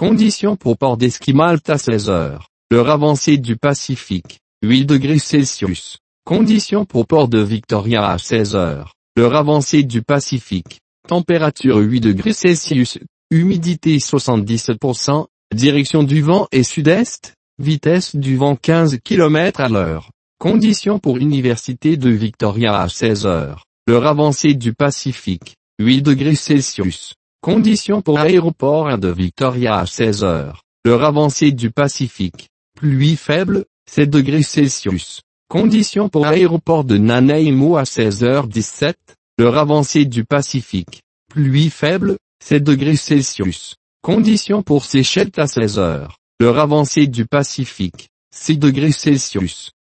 Conditions pour port d'Esquimalt à 16 heures. L'heure avancée du Pacifique, 8 degrés Celsius. Conditions pour port de Victoria à 16 heures. L'heure avancée du Pacifique. Température 8 degrés Celsius. Humidité 70%. Direction du vent est sud-est. Vitesse du vent 15 km à l'heure. Conditions pour Université de Victoria à 16 heures. L'heure avancée du Pacifique. 8 degrés Celsius. Conditions pour Aéroport de Victoria à 16 heures. L'heure avancée du Pacifique. Pluie faible, 7 degrés Celsius. Conditions pour Aéroport de Nanaimo à 16h17. L'heure avancée du Pacifique. Pluie faible, 7 degrés Celsius. Conditions pour Seychelles à 16 heures. L'heure avancée du Pacifique. 6 degrés Celsius.